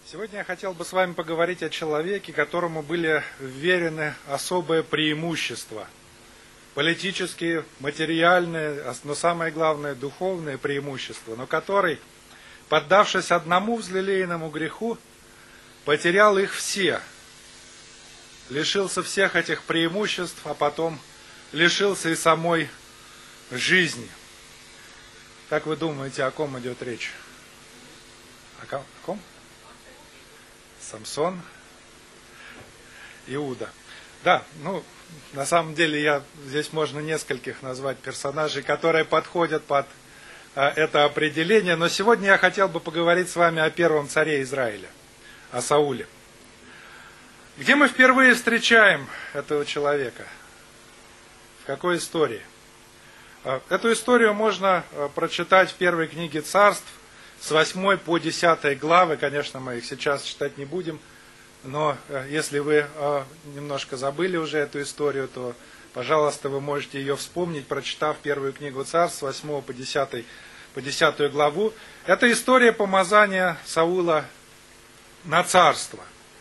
Сегодня я хотел бы с вами поговорить о человеке, которому были вверены особые преимущества. Политические, материальные, но самое главное, духовные преимущества, но который, поддавшись одному взлелеянному греху, потерял их все, лишился всех этих преимуществ, а потом лишился и самой жизни. Как вы думаете, о ком идет речь? О ком? Самсон, Иуда. Да, на самом деле здесь можно нескольких назвать персонажей, которые подходят под это определение, но сегодня я хотел бы поговорить с вами о первом царе Израиля, о Сауле. Где мы впервые встречаем этого человека? В какой истории? Эту историю можно прочитать в первой книге Царств, с 8 по 10 главы. Конечно, мы их сейчас читать не будем, но если вы немножко забыли уже эту историю, то, пожалуйста, вы можете ее вспомнить, прочитав первую книгу Царств с 8 по 10 главу. Это история помазания Саула на царство.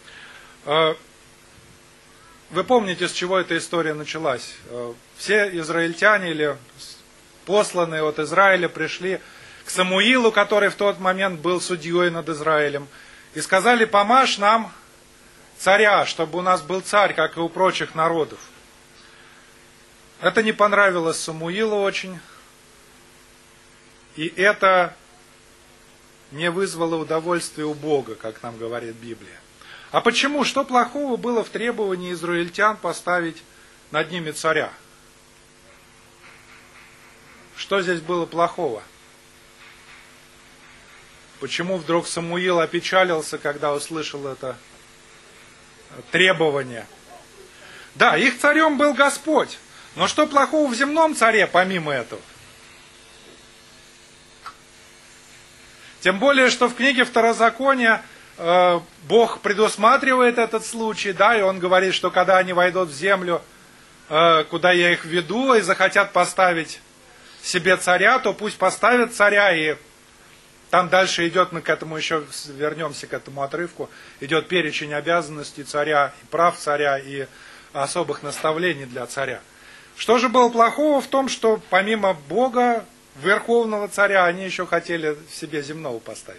Вы помните, с чего эта история началась? Все израильтяне или посланные от Израиля пришли к Самуилу, который в тот момент был судьей над Израилем, и сказали: помажь нам царя, чтобы у нас был царь, как и у прочих народов. Это не понравилось Самуилу очень, и это не вызвало удовольствия у Бога, как нам говорит Библия. А почему? Что плохого было в требовании израильтян поставить над ними царя? Что здесь было плохого? Почему вдруг Самуил опечалился, когда услышал это требование? Да, их царем был Господь. Но что плохого в земном царе, помимо этого? Тем более, что в книге Второзакония Бог предусматривает этот случай, да, и Он говорит, что когда они войдут в землю, куда я их веду, и захотят поставить себе царя, то пусть поставят царя, и там дальше идет, мы к этому еще вернемся, к этому отрывку, идет перечень обязанностей царя, прав царя и особых наставлений для царя. Что же было плохого в том, что помимо Бога, верховного царя, они еще хотели себе земного поставить?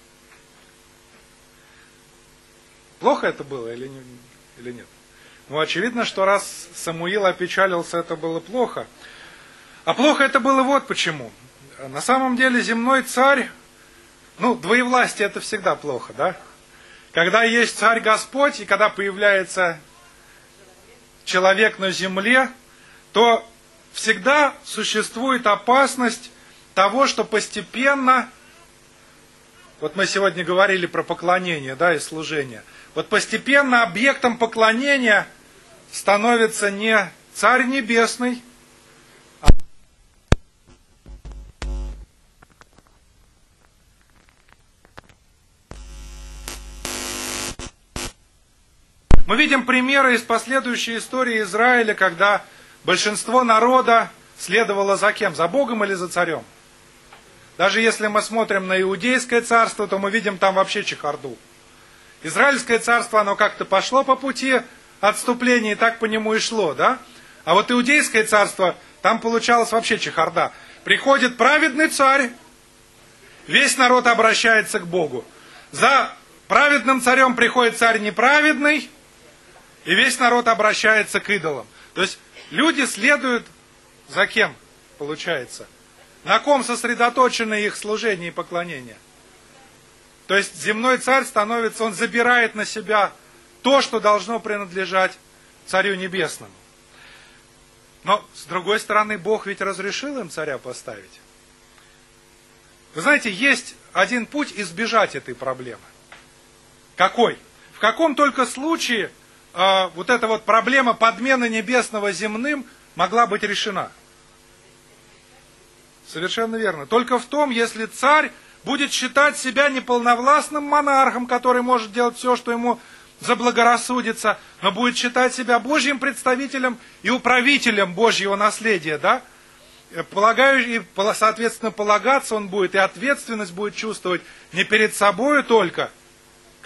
Плохо это было или нет? Очевидно, что раз Самуил опечалился, это было плохо. А плохо это было вот почему. На самом деле земной царь, двоевластие это всегда плохо, да? Когда есть царь Господь, и когда появляется человек на земле, то всегда существует опасность того, что постепенно, вот мы сегодня говорили про поклонение, да, и служение, вот постепенно объектом поклонения становится не Царь Небесный, мы видим примеры из последующей истории Израиля, когда большинство народа следовало за кем? За Богом или за царем? Даже если мы смотрим на Иудейское царство, то мы видим там вообще чехарду. Израильское царство, оно как-то пошло по пути отступления, и так по нему и шло, да? А вот Иудейское царство, там получалось вообще чехарда. Приходит праведный царь, весь народ обращается к Богу. За праведным царем приходит царь неправедный, и весь народ обращается к идолам. То есть люди следуют за кем, получается? На ком сосредоточено их служение и поклонение? То есть земной царь становится, он забирает на себя то, что должно принадлежать Царю Небесному. Но, с другой стороны, Бог ведь разрешил им царя поставить. Вы знаете, есть один путь избежать этой проблемы. Какой? В каком только случае вот эта вот проблема подмены небесного земным могла быть решена? Совершенно верно. Только в том, если царь будет считать себя неполновластным монархом, который может делать все, что ему заблагорассудится, но будет считать себя Божьим представителем и управителем Божьего наследия, да? И, соответственно, полагаться он будет, и ответственность будет чувствовать не перед собой только,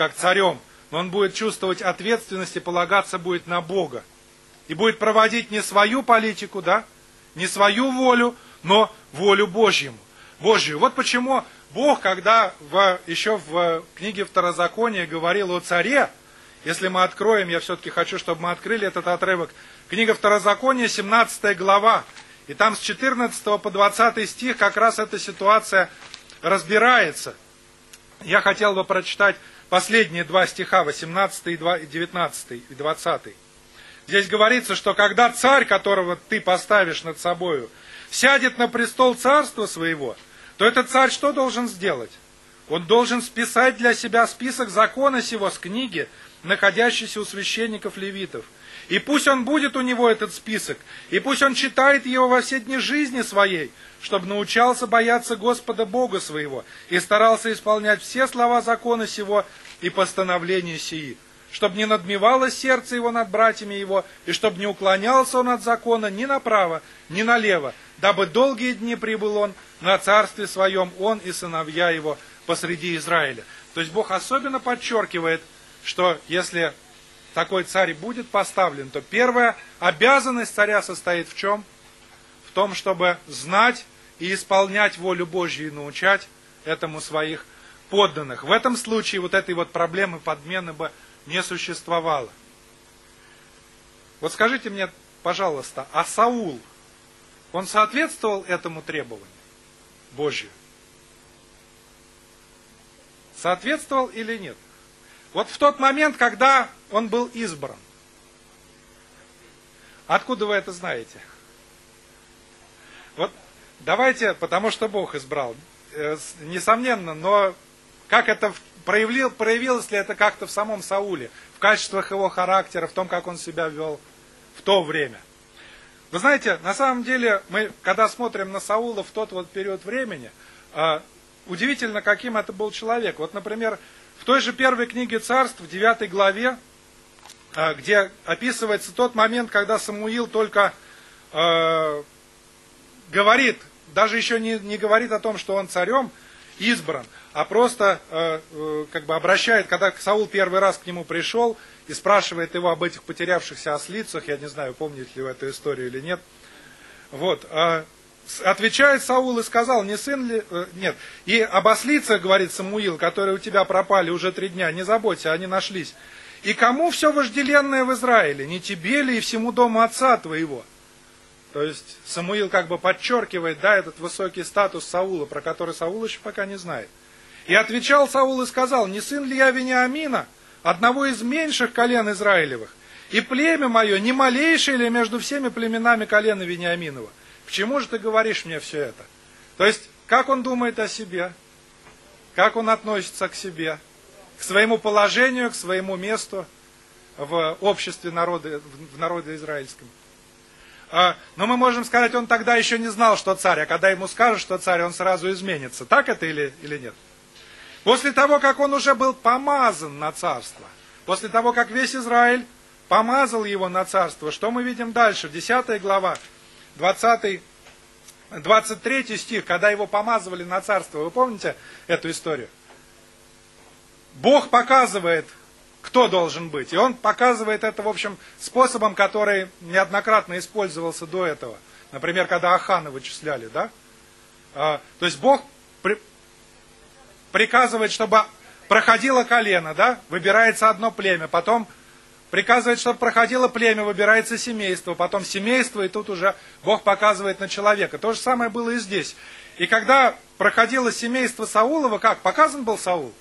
как царем, но он будет чувствовать ответственность и полагаться будет на Бога. И будет проводить не свою политику, да, не свою волю, но волю Божью. Вот почему Бог, когда еще в книге Второзакония говорил о царе, если мы откроем, я все-таки хочу, чтобы мы открыли этот отрывок, книга Второзакония, 17 глава, и там с 14 по 20 стих как раз эта ситуация разбирается. Я хотел бы прочитать последние два стиха, 18 и 19 и 20. Здесь говорится, что когда царь, которого ты поставишь над собою, сядет на престол царства своего, то этот царь что должен сделать? Он должен списать для себя список закона сего с книги, находящейся у священников левитов. И пусть он будет у него этот список, и пусть он читает его во все дни жизни своей, чтобы научался бояться Господа Бога своего и старался исполнять все слова закона сего и постановления сии, чтобы не надмевалось сердце его над братьями его, и чтобы не уклонялся он от закона ни направо, ни налево, дабы долгие дни прибыл он на царстве своем, он и сыновья его посреди Израиля. То есть Бог особенно подчеркивает, что если такой царь будет поставлен, то первая обязанность царя состоит в чем? В том, чтобы знать и исполнять волю Божью и научать этому своих подданных. В этом случае вот этой вот проблемы подмены бы не существовало. Вот скажите мне, пожалуйста, а Саул, он соответствовал этому требованию Божью? Соответствовал или нет? Вот в тот момент, когда он был избран. Откуда вы это знаете? Вот давайте, потому что Бог избрал. Несомненно, но как это проявилось ли это как-то в самом Сауле, в качествах его характера, в том, как он себя вел в то время? Вы знаете, на самом деле, мы, когда смотрим на Саула в тот вот период времени, удивительно, каким это был человек. Вот, например, в той же первой книге Царств, в 9 главе, где описывается тот момент, когда Самуил только говорит, даже еще не говорит о том, что он царем избран, а просто как бы обращает, когда Саул первый раз к нему пришел и спрашивает его об этих потерявшихся ослицах, я не знаю, помните ли вы эту историю или нет, вот, отвечает Саул и сказал, не сын ли... Нет. И об ослицах, говорит Самуил, которые у тебя пропали уже 3 дня, не заботься, они нашлись. И кому все вожделенное в Израиле? Не тебе ли и всему дому отца твоего? То есть Самуил как бы подчеркивает, да, этот высокий статус Саула, про который Саул еще пока не знает. И отвечал Саул и сказал, не сын ли я Вениамина, одного из меньших колен Израилевых? И племя мое не малейшее ли между всеми племенами колена Вениаминова? Почему же ты говоришь мне все это? То есть, как он думает о себе? Как он относится к себе? К своему положению, к своему месту в обществе народа, в народе израильском? Но мы можем сказать, он тогда еще не знал, что царь, а когда ему скажут, что царь, он сразу изменится. Так это или нет? После того, как он уже был помазан на царство, после того, как весь Израиль помазал его на царство, что мы видим дальше? 10 глава, 23 стих, когда его помазывали на царство. Вы помните эту историю? Бог показывает, кто должен быть. И он показывает это, в общем, способом, который неоднократно использовался до этого. Например, когда Ахана вычисляли, да? То есть Бог приказывает, чтобы проходило колено, да? Выбирается одно племя, потом приказывает, чтобы проходило племя, выбирается семейство, потом семейство, и тут уже Бог показывает на человека. То же самое было и здесь. И когда проходило семейство Саулова, как? Показан был Саул?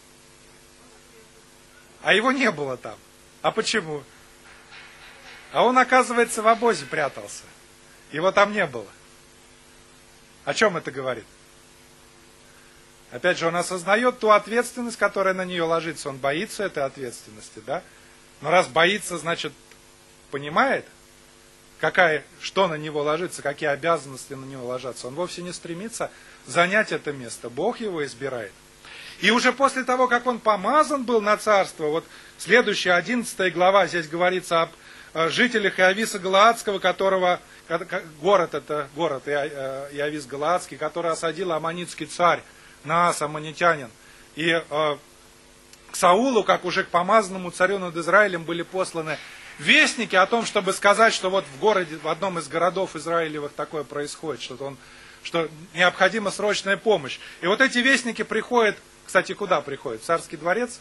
А его не было там. А почему? А он, оказывается, в обозе прятался. Его там не было. О чем это говорит? Опять же, он осознает ту ответственность, которая на нее ложится. Он боится этой ответственности, да? Но раз боится, значит, понимает, что на него ложится, какие обязанности на него ложатся. Он вовсе не стремится занять это место. Бог его избирает. И уже после того, как он помазан был на царство, вот следующая 11 глава, здесь говорится об жителях Иависа Галаадского, которого, город Иавис Галаадский, который осадил аммонитский царь, Наас, аммонитянин. И к Саулу, как уже к помазанному царю над Израилем, были посланы вестники о том, чтобы сказать, что вот в городе, в одном из городов Израилевых такое происходит, что необходима срочная помощь. И вот эти вестники приходят, кстати, куда приходят? В царский дворец?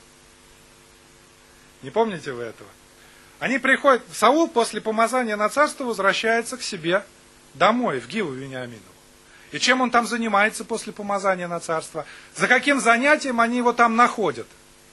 Не помните вы этого? Они приходят, Саул после помазания на царство возвращается к себе домой, в Гиву Вениаминову. И чем он там занимается после помазания на царство? За каким занятием они его там находят?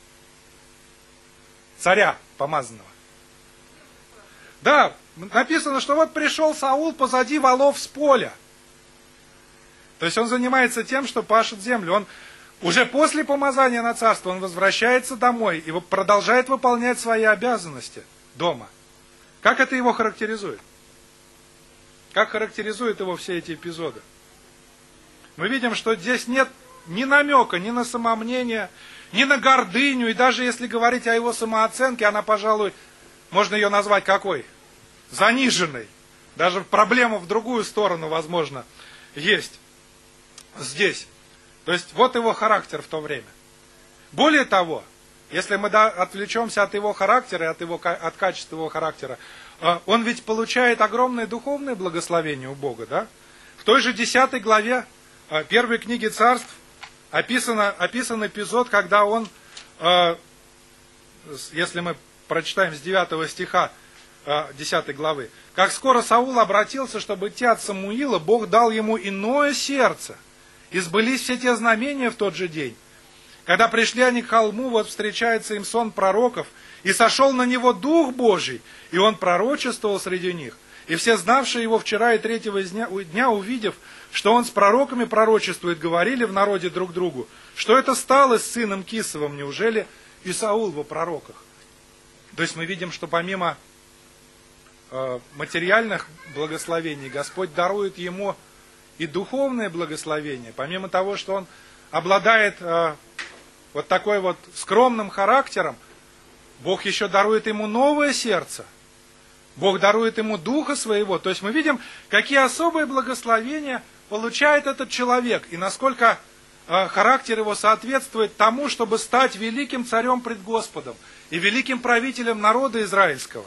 Царя помазанного. Да, написано, что вот пришел Саул позади волов с поля. То есть он занимается тем, что пашет землю. Он уже после помазания на царство, он возвращается домой и продолжает выполнять свои обязанности дома. Как это его характеризует? Как характеризуют его все эти эпизоды? Мы видим, что здесь нет ни намека, ни на самомнение, ни на гордыню. И даже если говорить о его самооценке, она, пожалуй, можно ее назвать какой? Заниженной. Даже проблема в другую сторону, возможно, есть здесь. То есть вот его характер в то время. Более того, если мы отвлечемся от его характера, от качества его характера, он ведь получает огромное духовное благословение у Бога, да? В той же 10 главе первой книги Царств описан эпизод, когда он, если мы прочитаем с 9 стиха 10 главы, «Как скоро Саул обратился, чтобы идти от Самуила, Бог дал ему иное сердце, и сбылись все те знамения в тот же день. Когда пришли они к холму, вот встречается им сон пророков, и сошел на него Дух Божий, и он пророчествовал среди них. И все, знавшие его вчера и третьего дня, увидев, что он с пророками пророчествует, говорили в народе друг другу, что это стало с сыном Кисовым, неужели и Саул во пророках?» То есть мы видим, что помимо материальных благословений, Господь дарует ему и духовное благословение. Помимо того, что он обладает вот такой вот скромным характером, Бог еще дарует ему новое сердце. Бог дарует ему Духа Своего. То есть мы видим, какие особые благословения получает этот человек. И насколько характер его соответствует тому, чтобы стать великим царем пред Господом и великим правителем народа израильского.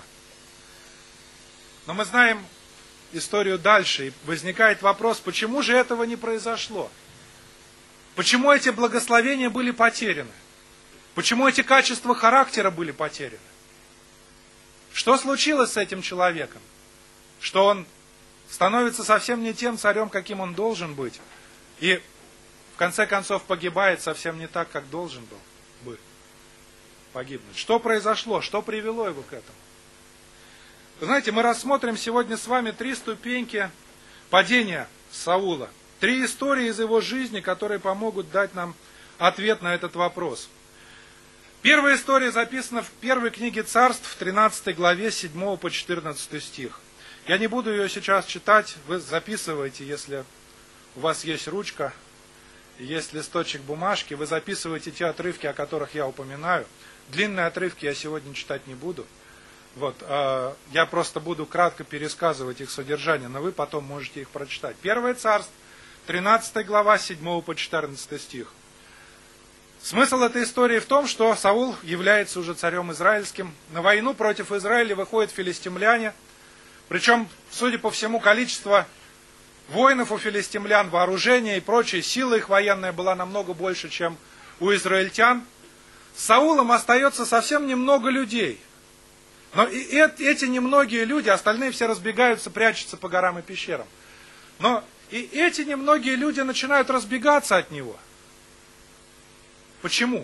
Но мы знаем историю дальше, и возникает вопрос, почему же этого не произошло? Почему эти благословения были потеряны? Почему эти качества характера были потеряны? Что случилось с этим человеком? Что он становится совсем не тем царем, каким он должен быть, и в конце концов погибает совсем не так, как должен был бы погибнуть. Что произошло? Что привело его к этому? Вы знаете, мы рассмотрим сегодня с вами 3 ступеньки падения Саула. 3 истории из его жизни, которые помогут дать нам ответ на этот вопрос. Первая история записана в первой книге Царств, в 13 главе, 7 по 14 стих. Я не буду ее сейчас читать, вы записывайте, если у вас есть ручка, есть листочек бумажки, вы записываете те отрывки, о которых я упоминаю. Длинные отрывки я сегодня читать не буду. Вот, я просто буду кратко пересказывать их содержание, но вы потом можете их прочитать. Первое Царство, 13 глава, 7 по 14 стих. Смысл этой истории в том, что Саул является уже царем израильским. На войну против Израиля выходят филистимляне. Причем, судя по всему, количество воинов у филистимлян, вооружения и прочей, сила их военная была намного больше, чем у израильтян. С Саулом остается совсем немного людей. Но и эти немногие люди, остальные все разбегаются, прячутся по горам и пещерам. Но и эти немногие люди начинают разбегаться от него. Почему?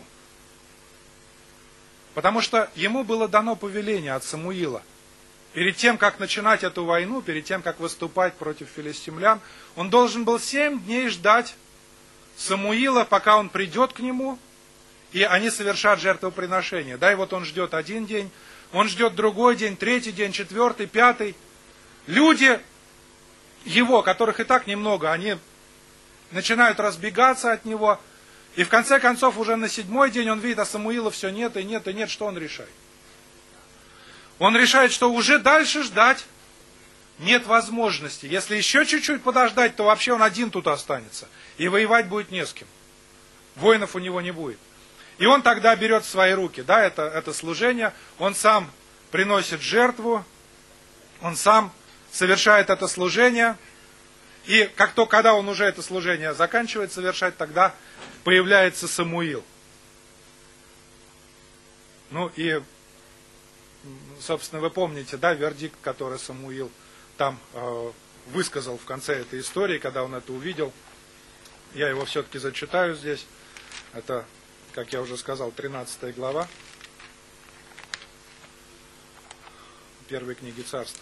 Потому что ему было дано повеление от Самуила. Перед тем, как начинать эту войну, перед тем, как выступать против филистимлян, он должен был 7 дней ждать Самуила, пока он придет к нему, и они совершат жертвоприношение. Да, и вот он ждет 1 день, он ждет другой день, 3-й день, 4-й, 5-й. Люди его, которых и так немного, они начинают разбегаться от него. И в конце концов, уже на 7-й день он видит, а Самуила все нет, и нет, и нет. Что он решает? Он решает, что уже дальше ждать нет возможности. Если еще чуть-чуть подождать, то вообще он один тут останется. И воевать будет не с кем. Воинов у него не будет. И он тогда берет в свои руки, да, это служение, он сам приносит жертву, он сам совершает это служение, и когда он уже это служение заканчивает совершать, тогда появляется Самуил. Ну и, собственно, вы помните, да, вердикт, который Самуил там высказал в конце этой истории, когда он это увидел. Я его все-таки зачитаю здесь. Это, как я уже сказал, 13 глава первой книги Царств.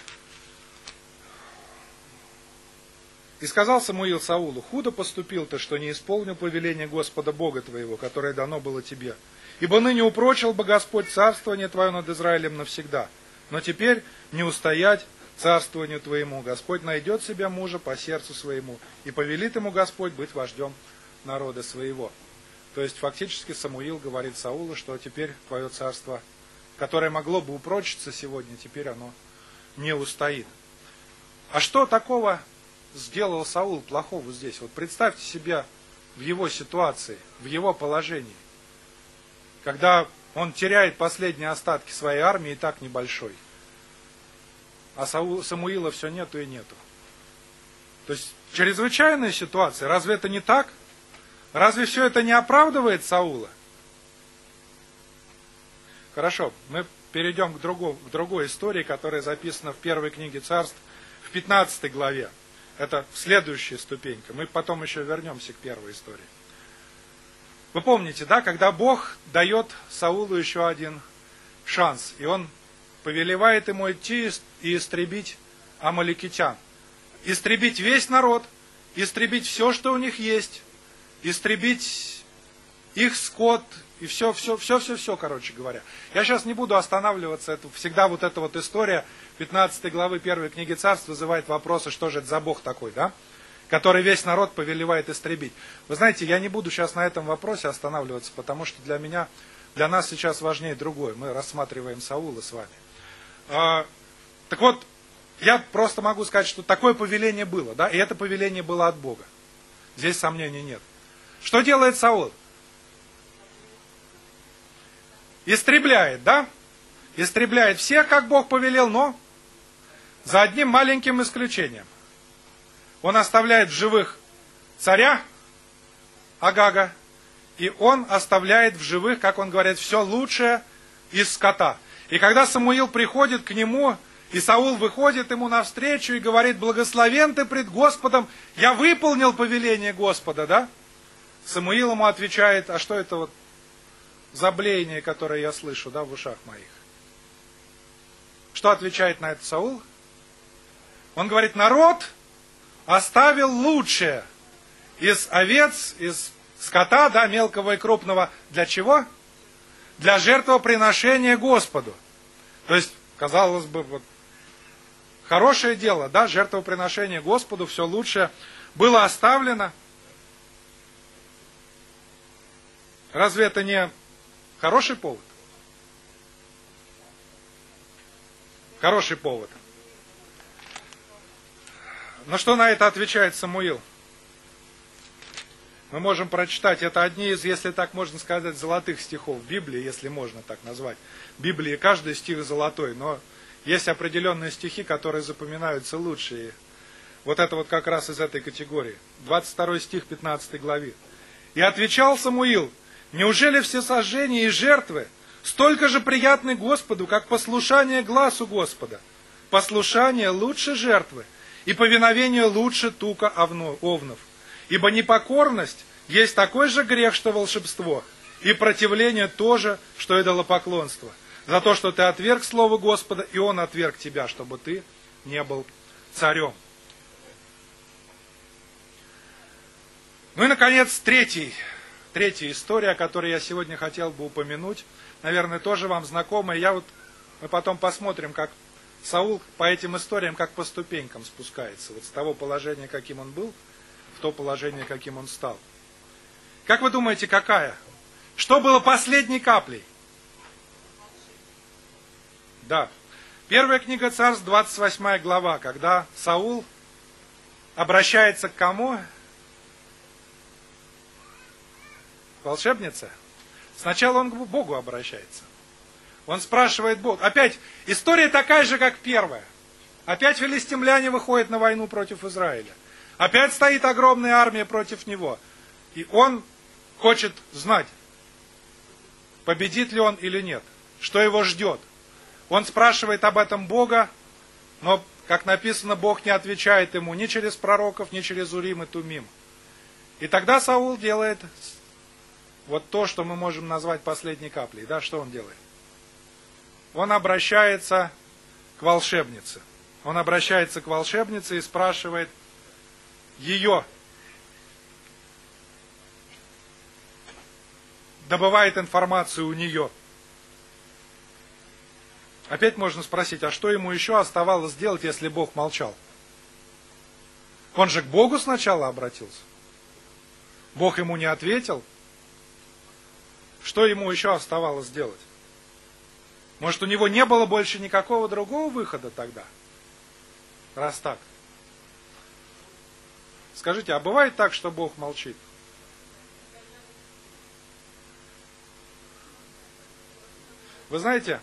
«И сказал Самуил Саулу: худо поступил ты, что не исполнил повеление Господа Бога твоего, которое дано было тебе. Ибо ныне упрочил бы Господь царствование твое над Израилем навсегда. Но теперь не устоять царствованию твоему. Господь найдет себе мужа по сердцу своему, и повелит ему Господь быть вождем народа своего». То есть фактически Самуил говорит Саулу, что теперь твое царство, которое могло бы упрочиться сегодня, теперь оно не устоит. А что такого сделал Саул плохого здесь? Вот представьте себя в его ситуации, в его положении, когда он теряет последние остатки своей армии, и так небольшой. А Самуила все нету и нету. То есть чрезвычайная ситуация. Разве это не так? Разве все это не оправдывает Саула? Хорошо, мы перейдем к другой истории, которая записана в первой книге Царств, в 15 главе. Это следующая ступенька. Мы потом еще вернемся к первой истории. Вы помните, да, когда Бог дает Саулу еще один шанс, и он повелевает ему идти и истребить амаликитян. Истребить весь народ, истребить все, что у них есть, истребить их скот, и все, короче говоря. Я сейчас не буду останавливаться, это всегда вот эта вот история 15 главы 1 книги Царств вызывает вопросы, что же это за Бог такой, да? Который весь народ повелевает истребить. Вы знаете, я не буду сейчас на этом вопросе останавливаться, потому что для нас сейчас важнее другое. Мы рассматриваем Саула с вами. Так вот, я просто могу сказать, что такое повеление было, да, и это повеление было от Бога. Здесь сомнений нет. Что делает Саул? Истребляет, да? Истребляет всех, как Бог повелел, но за одним маленьким исключением. Он оставляет в живых царя Агага, и он оставляет в живых, как он говорит, все лучшее из скота. И когда Самуил приходит к нему, и Саул выходит ему навстречу и говорит: благословен ты пред Господом, я выполнил повеление Господа, да? Самуил ему отвечает: а что это вот за блеяние, которое я слышу, да, в ушах моих? Что отвечает на это Саул? Он говорит: народ оставил лучшее из овец, из скота, да, мелкого и крупного. Для чего? Для жертвоприношения Господу. То есть, казалось бы, вот, хорошее дело, да, жертвоприношение Господу, все лучшее было оставлено. Разве это не хороший повод? Хороший повод. Но что на это отвечает Самуил? Мы можем прочитать, это одни из, если так можно сказать, золотых стихов Библии, если можно так назвать. В Библии каждый стих золотой, но есть определенные стихи, которые запоминаются лучше. И вот это вот как раз из этой категории. 22 стих 15 главы. «И отвечал Самуил: неужели все сожжения и жертвы столько же приятны Господу, как послушание гласу Господа? Послушание лучше жертвы, и повиновение лучше тука овнов. Ибо непокорность есть такой же грех, что волшебство, и противление тоже, что идолопоклонство. За то, что ты отверг слово Господа, и Он отверг тебя, чтобы ты не был царем». Ну и, наконец, третья история, о которой я сегодня хотел бы упомянуть, наверное, тоже вам знакомая. Мы потом посмотрим, как Саул по этим историям, как по ступенькам спускается. Вот с того положения, каким он был, в то положение, каким он стал. Как вы думаете, какая? Что было последней каплей? Да. Первая книга Царств, 28 глава, когда Саул обращается к кому? Волшебнице? Сначала он к Богу обращается. Он спрашивает Бога. Опять история такая же, как первая. Опять филистимляне выходят на войну против Израиля. Опять стоит огромная армия против него. И он хочет знать, победит ли он или нет, что его ждет. Он спрашивает об этом Бога, но, как написано, Бог не отвечает ему ни через пророков, ни через Урим и Тумим. И тогда Саул делает вот то, что мы можем назвать последней каплей. Да, что он делает? Он обращается к волшебнице. Он обращается к волшебнице и спрашивает ее. Добывает информацию у нее. Опять можно спросить, а что ему еще оставалось сделать, если Бог молчал? Он же к Богу сначала обратился. Бог ему не ответил. Что ему еще оставалось делать? Может, у него не было больше никакого другого выхода тогда? Раз так. Скажите, а бывает так, что Бог молчит? Вы знаете,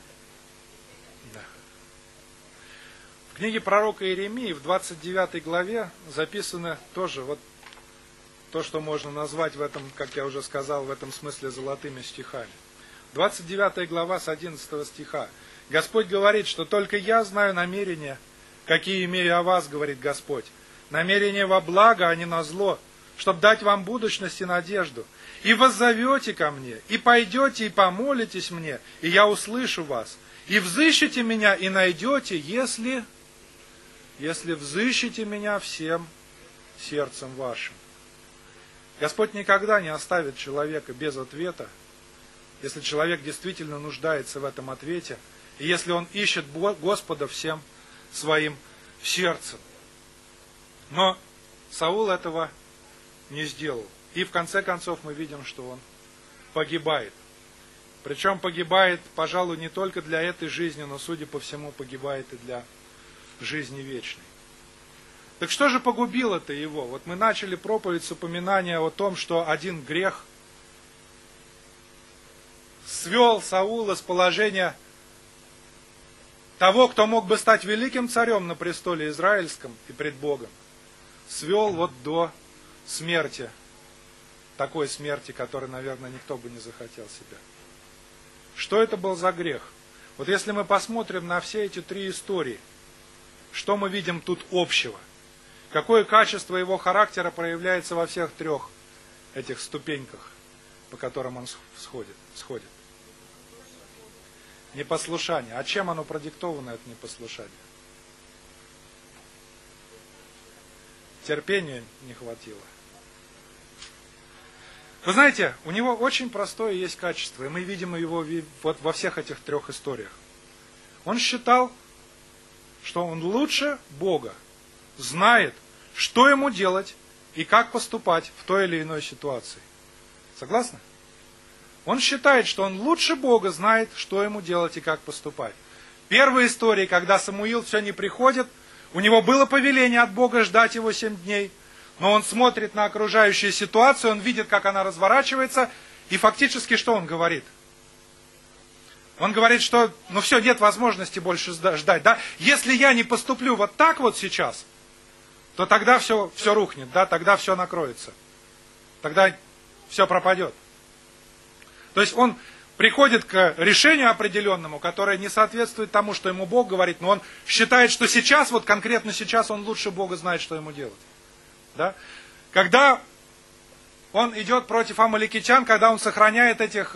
в книге пророка Иеремии в 29 главе записано тоже вот то, что можно назвать в этом, как я уже сказал, в этом смысле золотыми стихами. 29 глава с 11 стиха. Господь говорит, что только я знаю намерения, какие имею о вас, говорит Господь. Намерения во благо, а не на зло, чтобы дать вам будущность и надежду. И воззовете ко мне, и пойдете, и помолитесь мне, и я услышу вас. И взыщете меня, и найдете, если взыщете меня всем сердцем вашим. Господь никогда не оставит человека без ответа, если человек действительно нуждается в этом ответе, и если он ищет Господа всем своим сердцем. Но Саул этого не сделал. И в конце концов мы видим, что он погибает. Причем погибает, пожалуй, не только для этой жизни, но, судя по всему, погибает и для жизни вечной. Так что же погубило-то его? Вот мы начали проповедь с упоминания о том, что один грех свел Саула с положения того, кто мог бы стать великим царем на престоле израильском и пред Богом, свел вот до смерти, такой смерти, которой, наверное, никто бы не захотел себя. Что это был за грех? Вот если мы посмотрим на все эти три истории, что мы видим тут общего? Какое качество его характера проявляется во всех трех этих ступеньках, по которым он сходит? Непослушание. А чем оно продиктовано, это непослушание? Терпения не хватило. Вы знаете, у него очень простое есть качество, и мы видим его вот во всех этих трех историях. Он считал, что он лучше Бога знает, что ему делать и как поступать в той или иной ситуации. Согласны? Он считает, что он лучше Бога знает, что ему делать и как поступать. В первой истории, когда Самуил все не приходит, у него было повеление от Бога ждать его 7 дней, но он смотрит на окружающую ситуацию, он видит, как она разворачивается, и фактически что он говорит? Он говорит, что все, нет возможности больше ждать. Да? Если я не поступлю вот так вот сейчас, то тогда все рухнет, да? Тогда все накроется. Тогда все пропадет. То есть он приходит к решению определенному, которое не соответствует тому, что ему Бог говорит, но он считает, что сейчас, вот конкретно сейчас, он лучше Бога знает, что ему делать. Да? Когда он идет против амаликитян, когда он сохраняет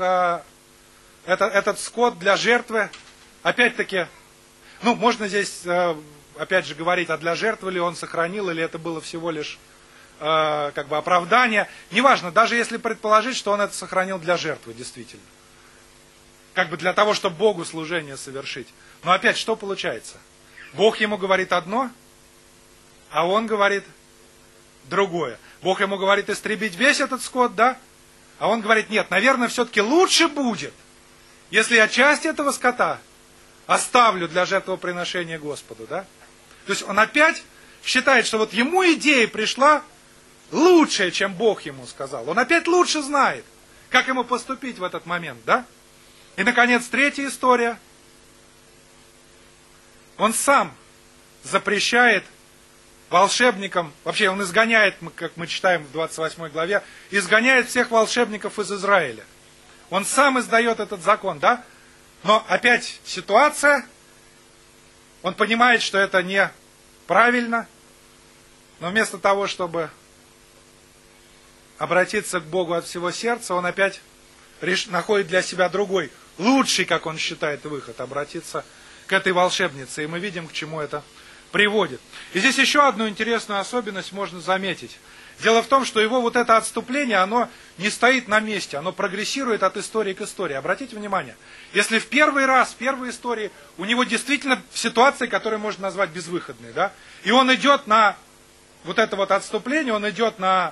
этот скот для жертвы, опять-таки, можно здесь, опять же, говорить, а для жертвы ли он сохранил, или это было всего лишь оправдание. Неважно, даже если предположить, что он это сохранил для жертвы, действительно. Для того, чтобы Богу служение совершить. Но опять, что получается? Бог ему говорит одно, а он говорит другое. Бог ему говорит истребить весь этот скот, да? А он говорит, нет, наверное, все-таки лучше будет, если я часть этого скота оставлю для жертвоприношения Господу, да? То есть он опять считает, что вот ему идея пришла лучшая, чем Бог ему сказал. Он опять лучше знает. Как ему поступить в этот момент, да? И, наконец, третья история. Он сам запрещает волшебникам, вообще он изгоняет, как мы читаем в 28 главе, изгоняет всех волшебников из Израиля. Он сам издает этот закон, да? Но опять ситуация, он понимает, что это неправильно, но вместо того, чтобы обратиться к Богу от всего сердца, он опять находит для себя другой, лучший, как он считает, выход, обратиться к этой волшебнице. И мы видим, к чему это приводит. И здесь еще одну интересную особенность можно заметить. Дело в том, что его вот это отступление, оно не стоит на месте, оно прогрессирует от истории к истории. Обратите внимание, если в первый раз, в первой истории, у него действительно ситуация, которую можно назвать безвыходной, да, и он идет на вот это вот отступление, он идет на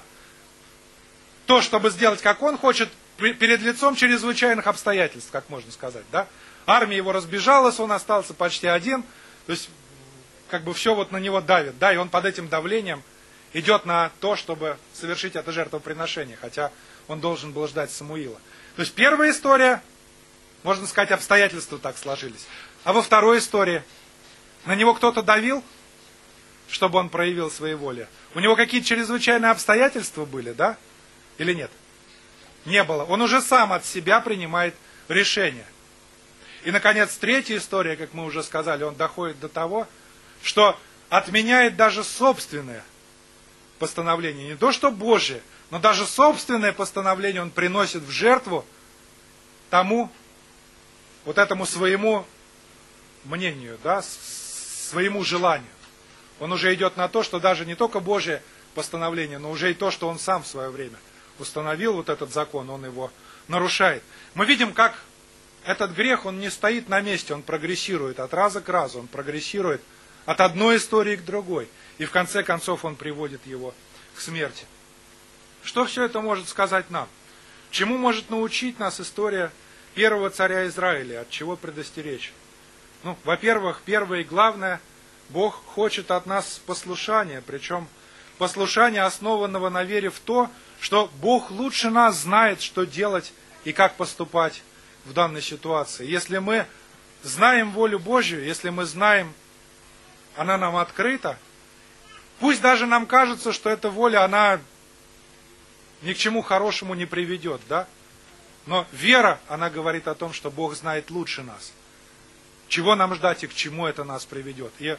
то, чтобы сделать, как он хочет, перед лицом чрезвычайных обстоятельств, как можно сказать, да. Армия его разбежалась, он остался почти один, то есть, как бы все вот на него давит, да, и он под этим давлением идет на то, чтобы совершить это жертвоприношение, хотя он должен был ждать Самуила. То есть первая история, можно сказать, обстоятельства так сложились. А во второй истории на него кто-то давил, чтобы он проявил свои воли. У него какие-то чрезвычайные обстоятельства были, да? Или нет? Не было. Он уже сам от себя принимает решение. И, наконец, третья история, как мы уже сказали, он доходит до того, что отменяет даже собственное постановление. Не то, что Божие, но даже собственное постановление он приносит в жертву тому, вот этому своему мнению, да, своему желанию. Он уже идет на то, что даже не только Божие постановление, но уже и то, что он сам в свое время установил, вот этот закон, он его нарушает. Мы видим, как этот грех, он не стоит на месте, он прогрессирует от раза к разу, он прогрессирует от одной истории к другой. И в конце концов он приводит его к смерти. Что все это может сказать нам? Чему может научить нас история первого царя Израиля? От чего предостеречь? Ну, во-первых, первое и главное, Бог хочет от нас послушания, причем послушания, основанного на вере в то, что Бог лучше нас знает, что делать и как поступать в данной ситуации. Если мы знаем волю Божью, если мы знаем, она нам открыта, пусть даже нам кажется, что эта воля, она ни к чему хорошему не приведет, да? Но вера, она говорит о том, что Бог знает лучше нас. Чего нам ждать и к чему это нас приведет. И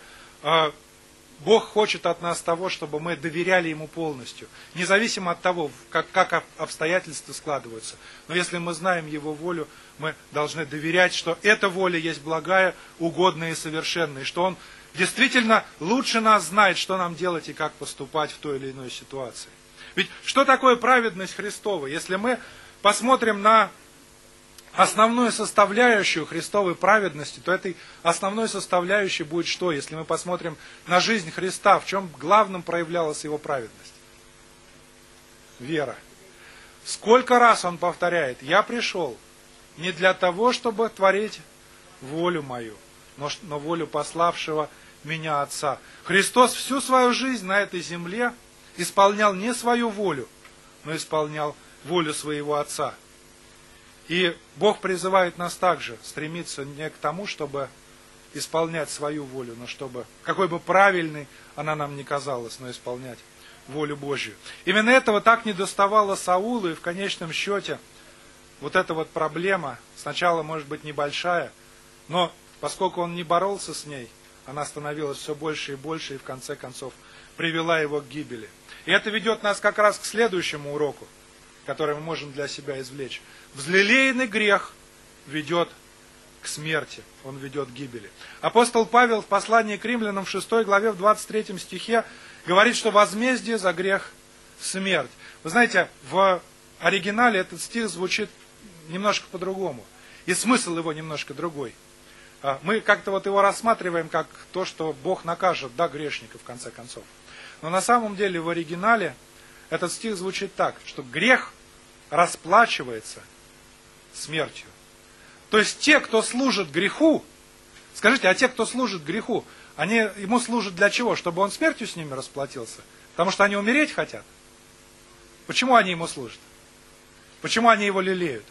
Бог хочет от нас того, чтобы мы доверяли Ему полностью. Независимо от того, как обстоятельства складываются. Но если мы знаем Его волю, мы должны доверять, что эта воля есть благая, угодная и совершенная. И что Он действительно лучше нас знает, что нам делать и как поступать в той или иной ситуации. Ведь что такое праведность Христова? Если мы посмотрим на основную составляющую Христовой праведности, то этой основной составляющей будет что? Если мы посмотрим на жизнь Христа, в чем главным проявлялась Его праведность? Вера. Сколько раз Он повторяет: «Я пришел не для того, чтобы творить волю мою, но волю пославшего меня Отца». Христос всю свою жизнь на этой земле исполнял не свою волю, но исполнял волю своего Отца. И Бог призывает нас также стремиться не к тому, чтобы исполнять свою волю, но чтобы, какой бы правильной она нам ни казалась, но исполнять волю Божью. Именно этого так недоставало Саулу, и в конечном счете вот эта вот проблема, сначала может быть небольшая, но поскольку он не боролся с ней, она становилась все больше и больше, и в конце концов привела его к гибели. И это ведет нас как раз к следующему уроку, который мы можем для себя извлечь. Взлелеянный грех ведет к смерти, он ведет к гибели. Апостол Павел в послании к римлянам в 6 главе, в 23 стихе говорит, что возмездие за грех – смерть. Вы знаете, в оригинале этот стих звучит немножко по-другому, и смысл его немножко другой. Мы как-то вот его рассматриваем как то, что Бог накажет, да, грешников в конце концов. Но на самом деле в оригинале этот стих звучит так, что грех расплачивается смертью. То есть те, кто служит греху, скажите, а те, кто служит греху, они ему служат для чего? Чтобы он смертью с ними расплатился? Потому что они умереть хотят? Почему они ему служат? Почему они его лелеют?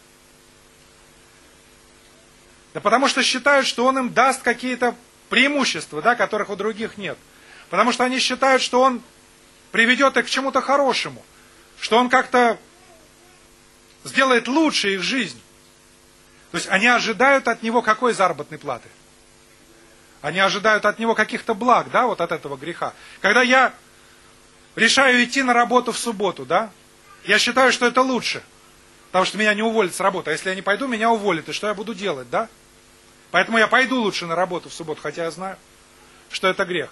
Да потому что считают, что он им даст какие-то преимущества, да, которых у других нет. Потому что они считают, что он приведет их к чему-то хорошему, что он как-то сделает лучше их жизнь. То есть они ожидают от него какой заработной платы? Они ожидают от него каких-то благ, да, вот от этого греха. Когда я решаю идти на работу в субботу, да, я считаю, что это лучше, потому что меня не уволят с работы. А если я не пойду, меня уволят, и что я буду делать, да? Поэтому я пойду лучше на работу в субботу, хотя я знаю, что это грех.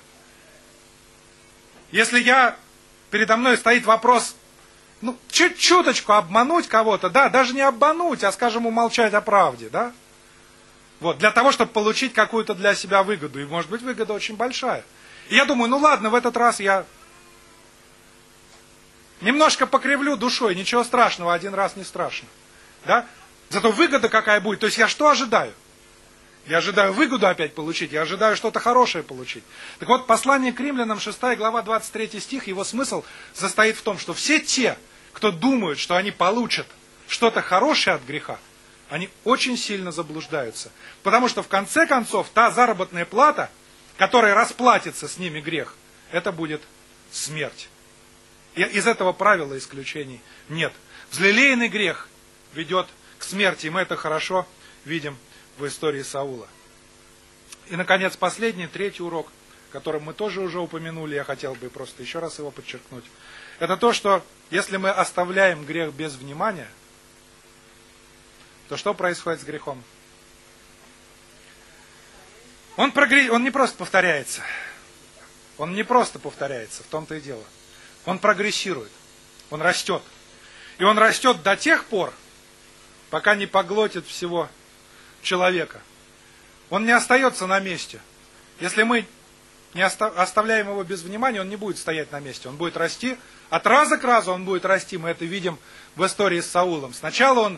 Если передо мной стоит вопрос, чуточку обмануть кого-то, да, даже не обмануть, а, скажем, умолчать о правде, да? Вот, для того, чтобы получить какую-то для себя выгоду. И, может быть, выгода очень большая. И я думаю, ладно, в этот раз я немножко покривлю душой, ничего страшного, один раз не страшно. Да? Зато выгода какая будет. То есть я что ожидаю? Я ожидаю выгоду опять получить, я ожидаю что-то хорошее получить. Так вот, послание к римлянам, 6 глава, 23 стих, его смысл состоит в том, что все те, кто думают, что они получат что-то хорошее от греха, они очень сильно заблуждаются. Потому что в конце концов, та заработная плата, которая расплатится с ними грех, это будет смерть. И из этого правила исключений нет. Взлелеянный грех ведет к смерти, и мы это хорошо видим в истории Саула. И, наконец, последний, третий урок, который мы тоже уже упомянули, я хотел бы просто еще раз его подчеркнуть. Это то, что если мы оставляем грех без внимания, то что происходит с грехом? Он не просто повторяется. Он не просто повторяется, в том-то и дело. Он прогрессирует, он растет. И он растет до тех пор, пока не поглотит всего человека. Он не остается на месте. Если мы не оставляем его без внимания, он не будет стоять на месте. Он будет расти. От раза к разу он будет расти. Мы это видим в истории с Саулом. Сначала он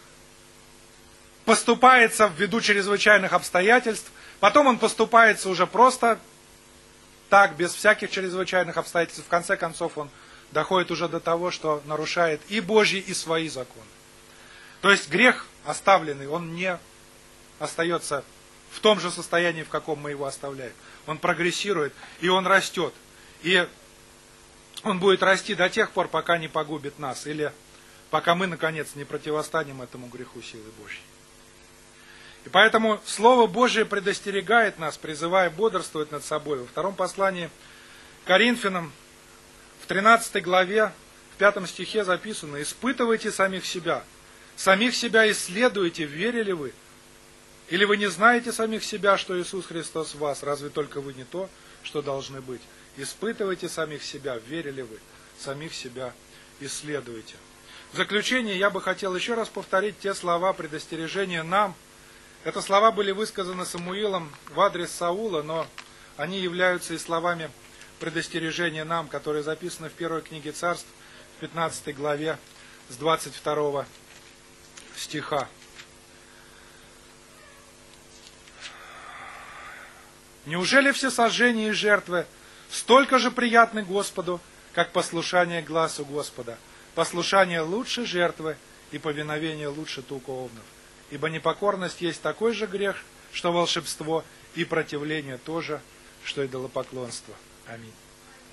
поступается ввиду чрезвычайных обстоятельств. Потом он поступается уже просто так, без всяких чрезвычайных обстоятельств. В конце концов он доходит уже до того, что нарушает и Божьи, и свои законы. То есть грех оставленный, он не остается в том же состоянии, в каком мы его оставляем. Он прогрессирует, и он растет. И он будет расти до тех пор, пока не погубит нас, или пока мы, наконец, не противостанем этому греху силы Божьей. И поэтому Слово Божие предостерегает нас, призывая бодрствовать над собой. Во втором послании к Коринфянам, в 13 главе, в 5 стихе записано: «Испытывайте самих себя исследуйте, верили вы. Или вы не знаете самих себя, что Иисус Христос в вас? Разве только вы не то, что должны быть? Испытывайте самих себя, верили вы, самих себя исследуйте». В заключение я бы хотел еще раз повторить те слова предостережения нам. Это слова были высказаны Самуилом в адрес Саула, но они являются и словами предостережения нам, которые записаны в первой книге Царств, в 15 главе, с 22 стиха. «Неужели все сожжения и жертвы столько же приятны Господу, как послушание гласу Господа? Послушание лучше жертвы, и повиновение лучше тука овнов. Ибо непокорность есть такой же грех, что волшебство, и противление тоже, что идолопоклонство». Аминь.